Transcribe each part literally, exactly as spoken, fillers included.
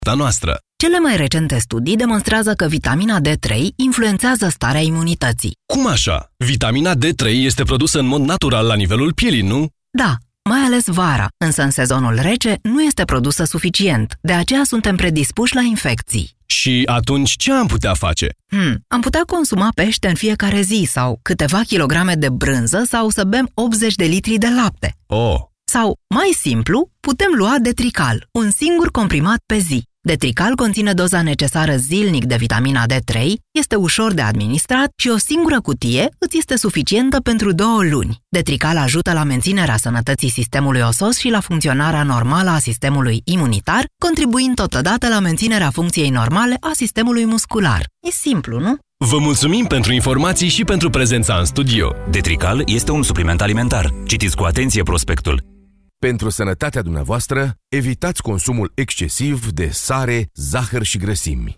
noastră. Cele mai recente studii demonstrează că vitamina D trei influențează starea imunității. Cum așa? Vitamina D trei este produsă în mod natural la nivelul pielii, nu? Da, mai ales vara, însă în sezonul rece nu este produsă suficient, de aceea suntem predispuși la infecții. Și atunci ce am putea face? Hmm, am putea consuma pește în fiecare zi sau câteva kilograme de brânză sau să bem optzeci de litri de lapte. Oh! Sau, mai simplu, putem lua Detrical, un singur comprimat pe zi. Detrical conține doza necesară zilnic de vitamina D trei, este ușor de administrat și o singură cutie îți este suficientă pentru două luni. Detrical ajută la menținerea sănătății sistemului osos și la funcționarea normală a sistemului imunitar, contribuind totodată la menținerea funcției normale a sistemului muscular. E simplu, nu? Vă mulțumim pentru informații și pentru prezența în studio. Detrical este un supliment alimentar. Citiți cu atenție prospectul. Pentru sănătatea dumneavoastră, evitați consumul excesiv de sare, zahăr și grăsimi.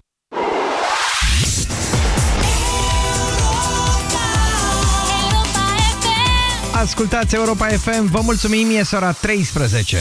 Ascultați Europa F M, vă mulțumim, e ora treisprezece.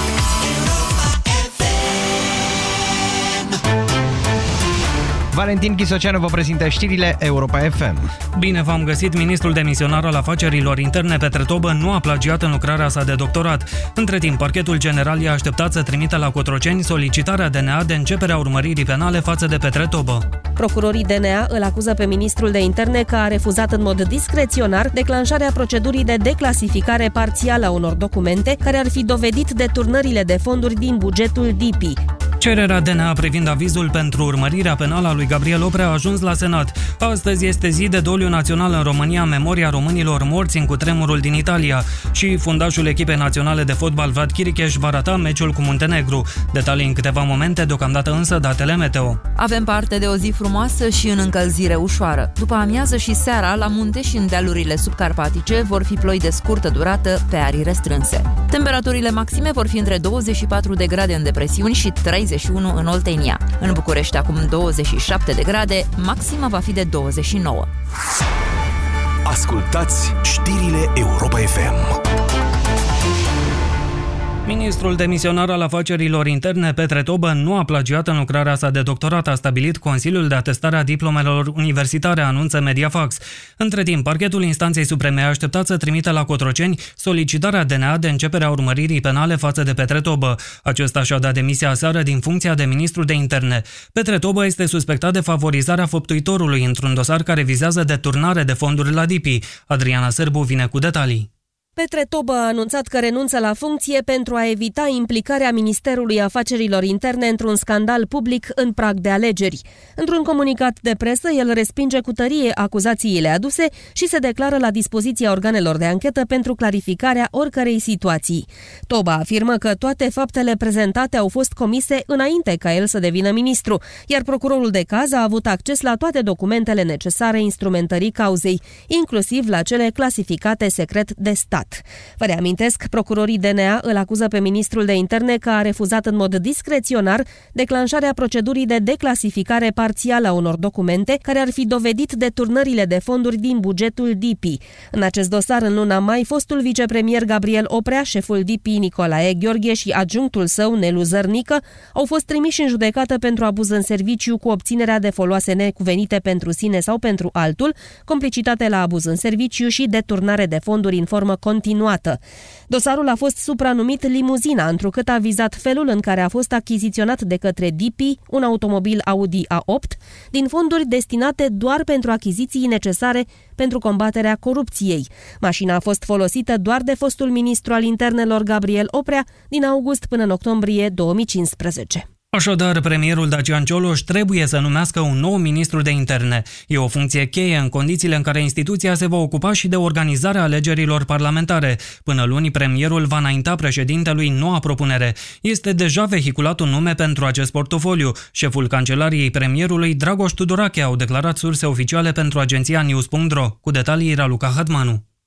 Valentin Chisoceanu vă prezintă știrile Europa F M. Bine v-am găsit. Ministrul demisionar al afacerilor interne, Petre Tobă, nu a plagiat în lucrarea sa de doctorat. Între timp, parchetul general i-a așteptat să trimită la Cotroceni solicitarea D N A de începerea urmăririi penale față de Petre Tobă. Procurorii D N A îl acuză pe ministrul de interne că a refuzat în mod discreționar declanșarea procedurii de declasificare parțială a unor documente care ar fi dovedit deturnările de fonduri din bugetul D P I. Cererea D N A privind avizul pentru urmărirea penală a lui Gabriel Oprea a ajuns la Senat. Astăzi este zi de doliu național în România în memoria românilor morți în cutremurul din Italia și fundașul echipei naționale de fotbal Vlad Chiricheș va rata meciul cu Muntenegru. Detalii în câteva momente, deocamdată însă datele meteo. Avem parte de o zi frumoasă și în încălzire ușoară. După amiază și seara, la munte și în dealurile subcarpatice vor fi ploi de scurtă durată pe arii restrânse. Temperaturile maxime vor fi între douăzeci și patru de grade în depresiuni și treizeci și unu în Oltenia. În București acum douăzeci și șapte de grade, maxima va fi de douăzeci și nouă. Ascultați știrile Europa F M. Ministrul demisionar al afacerilor interne, Petre Tobă, nu a plagiat în lucrarea sa de doctorat, a stabilit Consiliul de Atestare a Diplomelor Universitare, anunță Mediafax. Între timp, parchetul instanței supreme a așteptat să trimită la Cotroceni solicitarea D N A de începerea urmăririi penale față de Petre Tobă. Acesta și-a dat demisia aseară din funcția de ministru de interne. Petre Tobă este suspectat de favorizarea făptuitorului într-un dosar care vizează deturnare de fonduri la D P I. Adriana Sârbu vine cu detalii. Petre Tobă a anunțat că renunță la funcție pentru a evita implicarea Ministerului Afacerilor Interne într-un scandal public în prag de alegeri. Într-un comunicat de presă, el respinge cu tărie acuzațiile aduse și se declară la dispoziția organelor de anchetă pentru clarificarea oricărei situații. Tobă afirmă că toate faptele prezentate au fost comise înainte ca el să devină ministru, iar procurorul de caz a avut acces la toate documentele necesare instrumentării cauzei, inclusiv la cele clasificate secret de stat. Vă reamintesc, procurorii D N A îl acuză pe ministrul de interne că a refuzat în mod discreționar declanșarea procedurii de declasificare parțială a unor documente care ar fi dovedit deturnările de fonduri din bugetul D P I. În acest dosar, în luna mai, fostul vicepremier Gabriel Oprea, șeful D P I Nicolae Gheorghe și adjunctul său Nelu Zărnică au fost trimiși în judecată pentru abuz în serviciu cu obținerea de foloase necuvenite pentru sine sau pentru altul, complicitate la abuz în serviciu și deturnare de fonduri în formă continuată. Dosarul a fost supranumit limuzina, întrucât a vizat felul în care a fost achiziționat de către D P I un automobil Audi A opt din fonduri destinate doar pentru achiziții necesare pentru combaterea corupției. Mașina a fost folosită doar de fostul ministru al internelor Gabriel Oprea din august până în octombrie două mii cincisprezece. Așadar, premierul Dacian Cioloș trebuie să numească un nou ministru de interne. E o funcție cheie în condițiile în care instituția se va ocupa și de organizarea alegerilor parlamentare. Până luni, premierul va înainta președintelui noua propunere. Este deja vehiculat un nume pentru acest portofoliu. Șeful Cancelariei premierului, Dragoș Tudorache, au declarat surse oficiale pentru agenția news punct ro. Cu detalii, Raluca Hadmanu.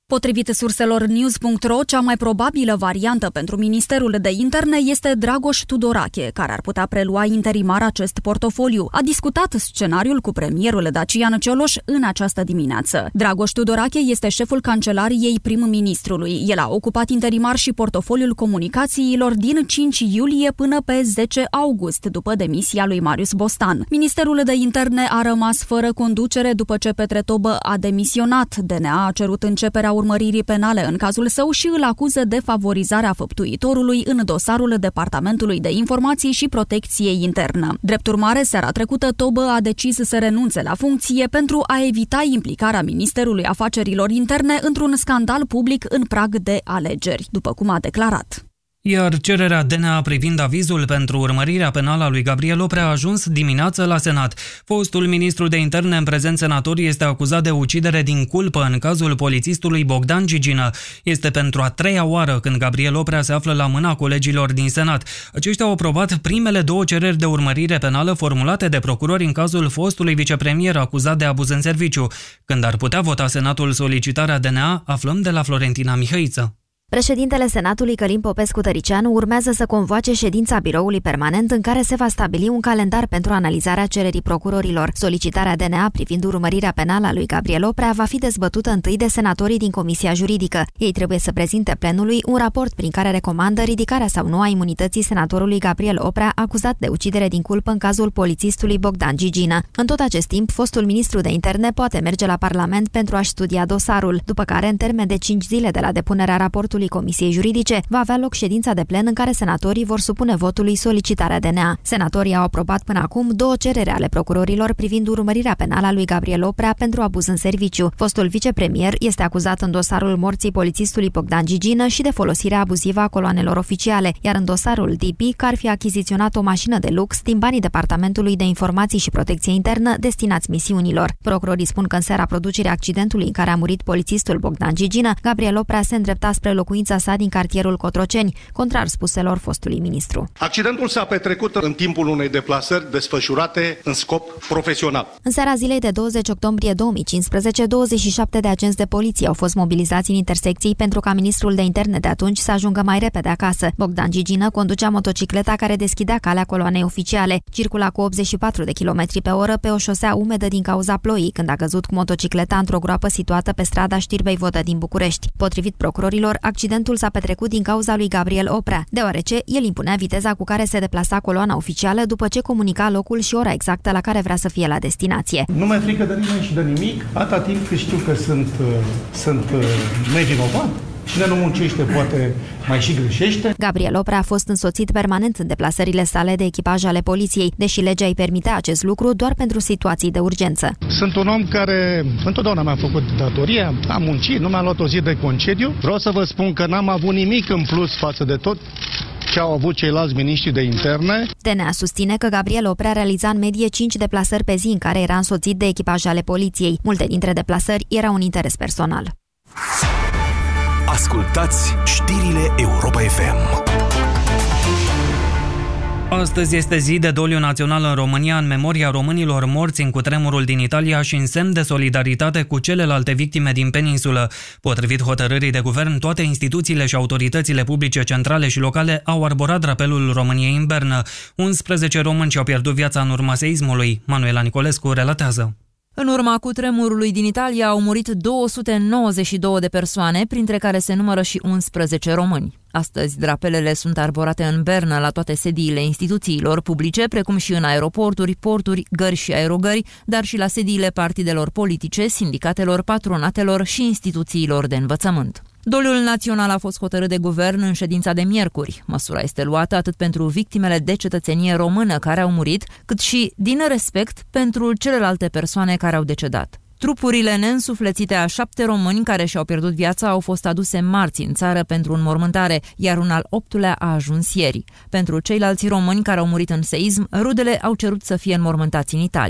Potrivit surselor news punct ro, cea mai probabilă variantă pentru Ministerul de Interne este Dragoș Tudorache, care ar putea prelua interimar acest portofoliu. A discutat scenariul cu premierul Dacian Cioloș în această dimineață. Dragoș Tudorache este șeful cancelariei prim-ministrului. El a ocupat interimar și portofoliul comunicațiilor din cinci iulie până pe zece august, după demisia lui Marius Bostan. Ministerul de Interne a rămas fără conducere după ce Petre Tobă a demisionat. D N A a cerut începerea urmăririi penale în cazul său și îl acuză de favorizarea făptuitorului în dosarul Departamentului de Informații și Protecție Internă. Drept urmare, seara trecută, Tobă a decis să renunțe la funcție pentru a evita implicarea Ministerului Afacerilor Interne într-un scandal public în prag de alegeri, după cum a declarat. Iar cererea D N A privind avizul pentru urmărirea penală a lui Gabriel Oprea a ajuns dimineață la Senat. Fostul ministru de interne, în prezent senator, este acuzat de ucidere din culpă în cazul polițistului Bogdan Gigină. Este pentru a treia oară când Gabriel Oprea se află la mâna colegilor din Senat. Aceștia au aprobat primele două cereri de urmărire penală formulate de procurori în cazul fostului vicepremier acuzat de abuz în serviciu. Când ar putea vota Senatul solicitarea D N A, aflăm de la Florentina Mihăiță. Președintele Senatului, Călin Popescu-Tăricianu, urmează să convoace ședința biroului permanent în care se va stabili un calendar pentru analizarea cererii procurorilor. Solicitarea D N A privind urmărirea penală a lui Gabriel Oprea va fi dezbătută întâi de senatorii din Comisia Juridică. Ei trebuie să prezinte plenului un raport prin care recomandă ridicarea sau nu a imunității senatorului Gabriel Oprea, acuzat de ucidere din culpă în cazul polițistului Bogdan Gigină. În tot acest timp, fostul ministru de interne poate merge la Parlament pentru a-și studia dosarul, după care, în termen de cinci zile de la depunerea raportului Comisiei Juridice, va avea loc ședința de plen în care senatorii vor supune votului solicitarea D N A. Senatorii au aprobat până acum două cereri ale procurorilor privind urmărirea penală a lui Gabriel Oprea pentru abuz în serviciu. Fostul vicepremier este acuzat în dosarul morții polițistului Bogdan Gigină și de folosirea abuzivă a coloanelor oficiale, iar în dosarul D P că ar fi achiziționat o mașină de lux din banii Departamentului de Informații și Protecție Internă destinați misiunilor. Procurorii spun că în seara producerii accidentului în care a murit polițistul Bogdan Gigină, Gabriel Oprea se îndrepta spre locuința sa din cartierul Cotroceni, contrar spuselor fostului ministru. Accidentul s-a petrecut în timpul unei deplasări desfășurate în scop profesional. În seara zilei de douăzeci octombrie două mii cincisprezece, douăzeci și șapte de agenți de poliție au fost mobilizați în intersecții pentru ca ministrul de interne de atunci să ajungă mai repede acasă. Bogdan Gigină conducea motocicleta care deschidea calea coloanei oficiale. Circula cu optzeci și patru de kilometri pe oră pe o șosea umedă din cauza ploii, când a căzut cu motocicleta într-o groapă situată pe strada Știrbei Vodă din București. Potrivit procurorilor, accidentul s-a petrecut din cauza lui Gabriel Oprea, deoarece el impunea viteza cu care se deplasa coloana oficială după ce comunica locul și ora exactă la care vrea să fie la destinație. Nu mi-e frică de nimeni și de nimic, atâta timp cât știu că sunt, sunt nevinovat. Cine nu muncește poate mai și greșește. Gabriel Oprea a fost însoțit permanent în deplasările sale de echipaje ale poliției, deși legea îi permitea acest lucru doar pentru situații de urgență. Sunt un om care întotdeauna mi-a făcut datoria, am muncit, nu mi-a luat o zi de concediu. Vreau să vă spun că n-am avut nimic în plus față de tot ce au avut ceilalți miniștri de interne. D N A susține că Gabriel Oprea realiza în medie cinci deplasări pe zi în care era însoțit de echipaje ale poliției. Multe dintre deplasări erau un interes personal. Ascultați știrile Europa F M. Astăzi este zi de doliu național în România în memoria românilor morți în cutremurul din Italia și în semn de solidaritate cu celelalte victime din peninsulă. Potrivit hotărârii de guvern, toate instituțiile și autoritățile publice centrale și locale au arborat drapelul României în Bernă. unsprezece români și-au pierdut viața în urma seismului. Manuela Nicolescu relatează. În urma cutremurului din Italia au murit două sute nouăzeci și două de persoane, printre care se numără și unsprezece români. Astăzi, drapelele sunt arborate în Berna la toate sediile instituțiilor publice, precum și în aeroporturi, porturi, gări și aerogări, dar și la sediile partidelor politice, sindicatelor, patronatelor și instituțiilor de învățământ. Doliul național a fost hotărât de guvern în ședința de miercuri. Măsura este luată atât pentru victimele de cetățenie română care au murit, cât și din respect pentru celelalte persoane care au decedat. Trupurile neînsuflețite a șapte români care și-au pierdut viața au fost aduse marți în țară pentru înmormântare, iar un al optulea a ajuns ieri. Pentru ceilalți români care au murit în seism, rudele au cerut să fie înmormântați în Italia.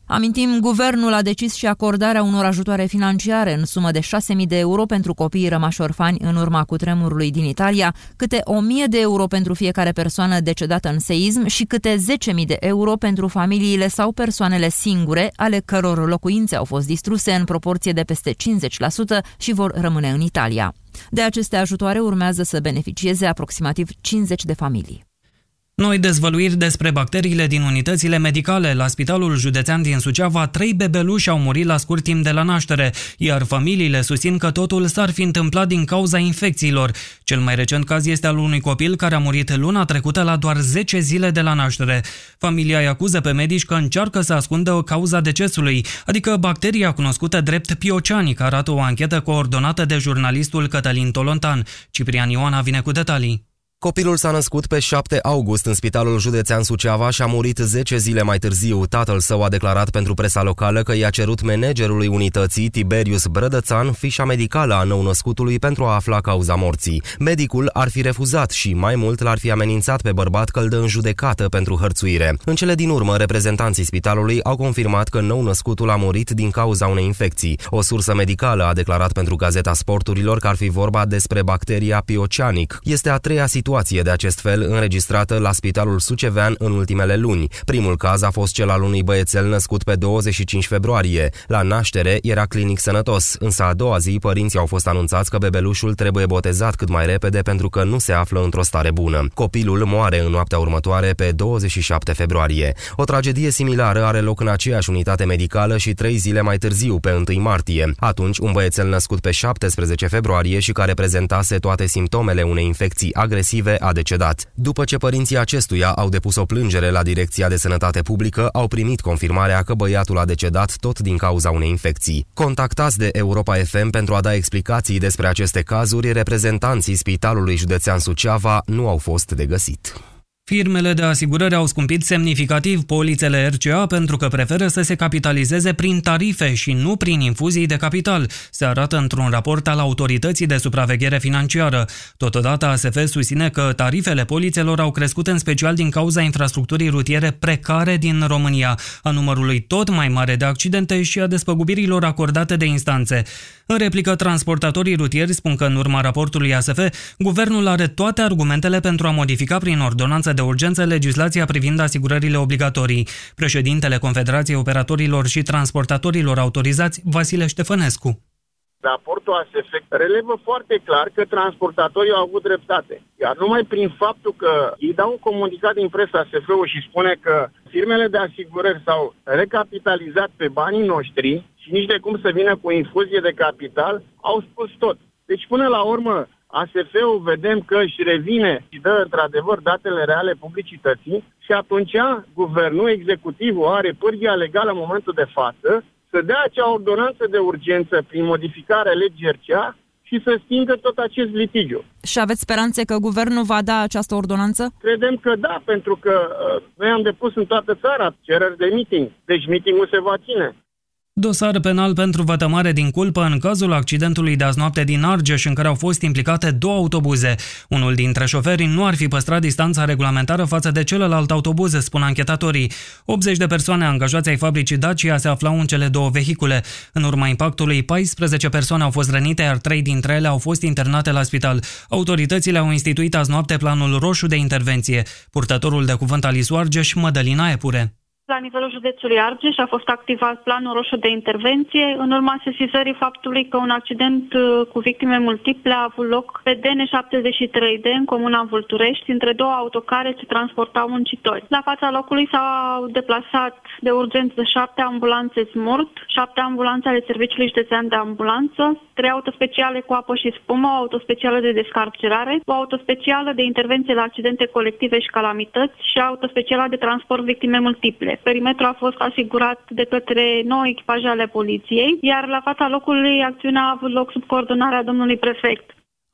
Amintim, guvernul a decis și acordarea unor ajutoare financiare în sumă de șase mii de euro pentru copiii rămași orfani în urma cutremurului din Italia, câte o mie de euro pentru fiecare persoană decedată în seism și câte zece mii de euro pentru familiile sau persoanele singure, ale căror locuințe au fost distruse în proporție de peste cincizeci la sută și vor rămâne în Italia. De aceste ajutoare urmează să beneficieze aproximativ cincizeci de familii. Noi dezvăluiri despre bacteriile din unitățile medicale. La Spitalul Județean din Suceava, trei bebeluși au murit la scurt timp de la naștere, iar familiile susțin că totul s-ar fi întâmplat din cauza infecțiilor. Cel mai recent caz este al unui copil care a murit luna trecută la doar zece zile de la naștere. Familia îi acuză pe medici că încearcă să ascundă cauza decesului, adică bacteria cunoscută drept piocianic, arată o anchetă coordonată de jurnalistul Cătălin Tolontan. Ciprian Ioana vine cu detalii. Copilul s-a născut pe șapte august în Spitalul Județean Suceava și a murit zece zile mai târziu. Tatăl său a declarat pentru presa locală că i-a cerut managerului unității, Tiberius Brădățan, fișa medicală a nou-născutului pentru a afla cauza morții. Medicul ar fi refuzat și, mai mult, l-ar fi amenințat pe bărbat că îl dă în judecată pentru hărțuire. În cele din urmă, reprezentanții spitalului au confirmat că nou-născutul a murit din cauza unei infecții. O sursă medicală a declarat pentru Gazeta Sporturilor că ar fi vorba despre bacteria piocianic. Este a treia situație de acest fel înregistrată la Spitalul Sucevean în ultimele luni. Primul caz a fost cel al unui băiețel născut pe douăzeci și cinci februarie. La naștere era clinic sănătos, însă a doua zi părinții au fost anunțați că bebelușul trebuie botezat cât mai repede pentru că nu se află într-o stare bună. Copilul moare în noaptea următoare pe douăzeci și șapte februarie. O tragedie similară are loc în aceeași unitate medicală și trei zile mai târziu, pe întâi martie. Atunci, un băiețel născut pe șaptesprezece februarie și care prezentase toate simptomele unei infecții agresive a decedat. După ce părinții acestuia au depus o plângere la Direcția de Sănătate Publică, au primit confirmarea că băiatul a decedat tot din cauza unei infecții. Contactați de Europa F M pentru a da explicații despre aceste cazuri, reprezentanții Spitalului Județean Suceava nu au fost de găsit. Firmele de asigurări au scumpit semnificativ polițele R C A pentru că preferă să se capitalizeze prin tarife și nu prin infuzii de capital, se arată într-un raport al Autorității de Supraveghere Financiară. Totodată A S F susține că tarifele polițelor au crescut în special din cauza infrastructurii rutiere precare din România, a numărului tot mai mare de accidente și a despăgubirilor acordate de instanțe. În replică, transportatorii rutieri spun că în urma raportului A S F, guvernul are toate argumentele pentru a modifica prin ordonanță de urgență legislația privind asigurările obligatorii. Președintele Confederației Operatorilor și Transportatorilor Autorizați, Vasile Ștefănescu. Raportul A S F relevă foarte clar că transportatorii au avut dreptate. Iar numai prin faptul că ei dau un comunicat din presă A S F-ul și spune că firmele de asigurări s-au recapitalizat pe banii noștri și nici de cum să vină cu o infuzie de capital, au spus tot. Deci până la urmă A S F-ul vedem că își revine și dă într-adevăr datele reale publicității și atunci guvernul, executivul are pârghia legală în momentul de față să dea acea ordonanță de urgență prin modificarea legii R C A și să stingă tot acest litigiu. Și aveți speranțe că guvernul va da această ordonanță? Credem că da, pentru că uh, noi am depus în toată țara cereri de meeting, deci meetingul se va ține. Dosar penal pentru vătămare din culpă în cazul accidentului de azi noapte din Argeș, în care au fost implicate două autobuze. Unul dintre șoferi nu ar fi păstrat distanța regulamentară față de celălalt autobuz, spun anchetatorii. optzeci de persoane angajați ai fabricii Dacia se aflau în cele două vehicule. În urma impactului, paisprezece persoane au fost rănite, iar trei dintre ele au fost internate la spital. Autoritățile au instituit azi noapte planul roșu de intervenție. Purtătorul de cuvânt al I S U Argeș, Mădălina Epure. La nivelul județului Argeș a fost activat planul roșu de intervenție în urma sesizării faptului că un accident cu victime multiple a avut loc pe D N șaptezeci și trei D în comuna Vulturești, între două autocare ce transportau muncitori. La fața locului s-au deplasat de urgență șapte ambulanțe SMURT, șapte ambulanțe ale Serviciului Județean de Ambulanță, trei autospeciale cu apă și spumă, o autospecială de descarcerare, o autospecială de intervenție la accidente colective și calamități și autospeciala de transport victime multiple. Perimetrul a fost asigurat de către nouă echipaje ale poliției, iar la fața locului acțiunea a avut loc sub coordonarea domnului prefect.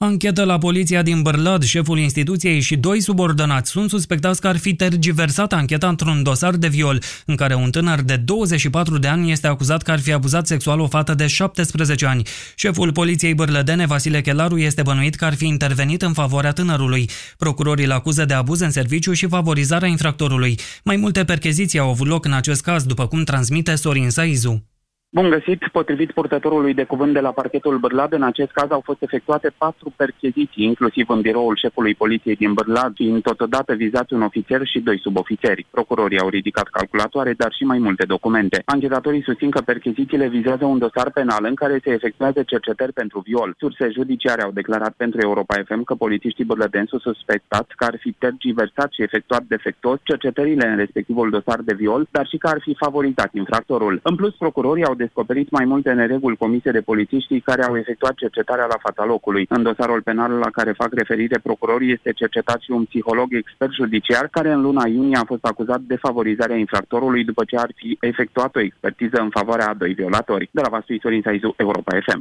Anchetă la poliția din Bârlad, șeful instituției și doi subordonați sunt suspectați că ar fi tergiversat ancheta într-un dosar de viol, în care un tânăr de douăzeci și patru de ani este acuzat că ar fi abuzat sexual o fată de șaptesprezece ani. Șeful poliției bârlădene, Vasile Chelaru, este bănuit că ar fi intervenit în favoarea tânărului. Procurorii îl acuză de abuz în serviciu și favorizarea infractorului. Mai multe percheziții au avut loc în acest caz, după cum transmite Sorin Saizu. Bun găsit! Potrivit purtătorului de cuvânt de la parchetul Bârlad, în acest caz au fost efectuate patru percheziții, inclusiv în biroul șefului poliției din Bârlad, fiind totodată vizați un ofițer și doi subofițeri. Procurorii au ridicat calculatoare, dar și mai multe documente. Anchetatorii susțin că perchezițiile vizează un dosar penal în care se efectuează cercetări pentru viol. Surse judiciare au declarat pentru Europa F M că polițiștii bârlădeni sunt suspectați că ar fi tergiversat și efectuat defectuos cercetările în respectivul dosar de viol, dar și că ar fi favorizat infractorul. În plus, procurorii au descoperit mai multe nereguli comise de polițiștii care au efectuat cercetarea la fața locului. În dosarul penal la care fac referire procurorii este cercetat și un psiholog expert judiciar care în luna iunie a fost acuzat de favorizarea infractorului după ce ar fi efectuat o expertiză în favoarea a doi violatori. De la Vaslui, Sorin Saizu, Europa F M.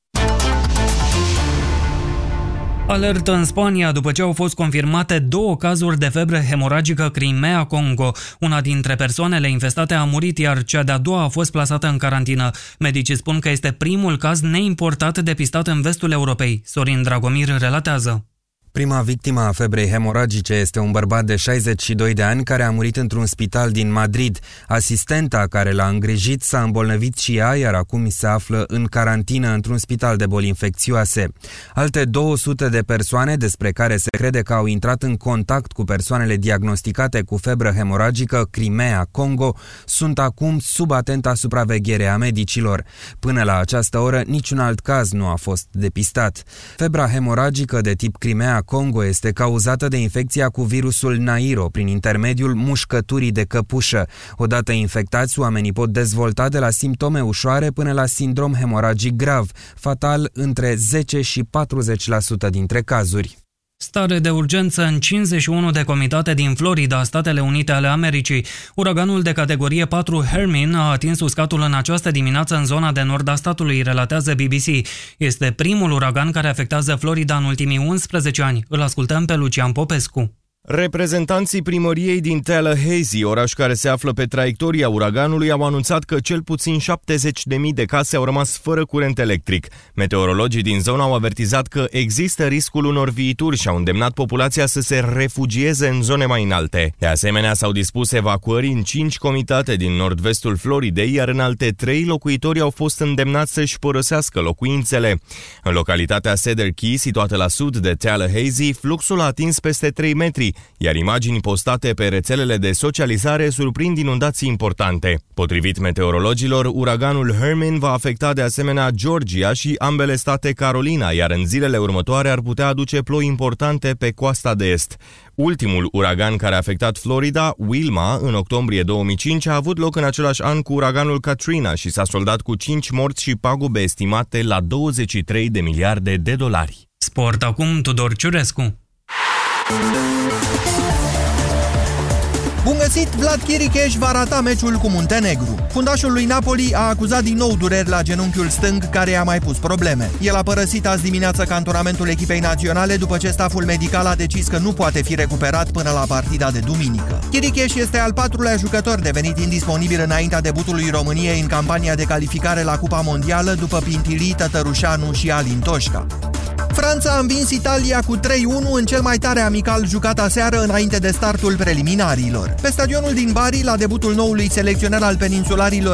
Alertă în Spania după ce au fost confirmate două cazuri de febră hemoragică Crimea-Congo. Una dintre persoanele infestate a murit, iar cea de-a doua a fost plasată în carantină. Medicii spun că este primul caz neimportat depistat în vestul Europei. Sorin Dragomir relatează. Prima victimă a febrei hemoragice este un bărbat de șaizeci și doi de ani care a murit într-un spital din Madrid. Asistenta care l-a îngrijit s-a îmbolnăvit și ea, iar acum se află în carantină într-un spital de boli infecțioase. Alte două sute de persoane, despre care se crede că au intrat în contact cu persoanele diagnosticate cu febră hemoragică Crimea-Congo, sunt acum sub atenta supraveghere a medicilor. Până la această oră, niciun alt caz nu a fost depistat. Febra hemoragică de tip Crimea Congo este cauzată de infecția cu virusul Nairo prin intermediul mușcăturii de căpușă. Odată infectați, oamenii pot dezvolta de la simptome ușoare până la sindrom hemoragic grav, fatal între zece și patruzeci la sută dintre cazuri. Stare de urgență în cincizeci și unu de comitate din Florida, Statele Unite ale Americii. Uraganul de categorie patru Hermine a atins uscatul în această dimineață în zona de nord a statului, relatează B B C. Este primul uragan care afectează Florida în ultimii unsprezece ani. Îl ascultăm pe Lucian Popescu. Reprezentanții primăriei din Tallahassee, oraș care se află pe traiectoria uraganului, au anunțat că cel puțin șaptezeci de mii de case au rămas fără curent electric. Meteorologii din zonă au avertizat că există riscul unor viituri și au îndemnat populația să se refugieze în zone mai înalte. De asemenea, s-au dispus evacuări în cinci comitate din nord-vestul Floridei, iar în alte trei locuitorii au fost îndemnați să-și părăsească locuințele. În localitatea Cedar Key, situată la sud de Tallahassee, fluxul a atins peste trei metri, iar imagini postate pe rețelele de socializare surprind inundații importante. Potrivit meteorologilor, uraganul Hermine va afecta de asemenea Georgia și ambele state Carolina, iar în zilele următoare ar putea aduce ploi importante pe coasta de est. Ultimul uragan care a afectat Florida, Wilma, în octombrie două mii cinci, a avut loc în același an cu uraganul Katrina și s-a soldat cu cinci morți și pagube estimate la douăzeci și trei de miliarde de dolari. Sport acum, Tudor Ciurescu. Bun găsit! Vlad Chiricheș va rata meciul cu Muntenegru. Fundașul lui Napoli a acuzat din nou dureri la genunchiul stâng, care i-a mai pus probleme. El a părăsit azi dimineață cantonamentul echipei naționale după ce staful medical a decis că nu poate fi recuperat până la partida de duminică. Chiricheș este al patrulea jucător devenit indisponibil înaintea debutului României în campania de calificare la Cupa Mondială, după Pintilii, Tătărușanu și Alin Toșca. Franța a învins Italia cu trei unu în cel mai tare amical jucat aseară înainte de startul preliminarilor. Pe stadionul din Bari, la debutul noului selecționer al peninsularilor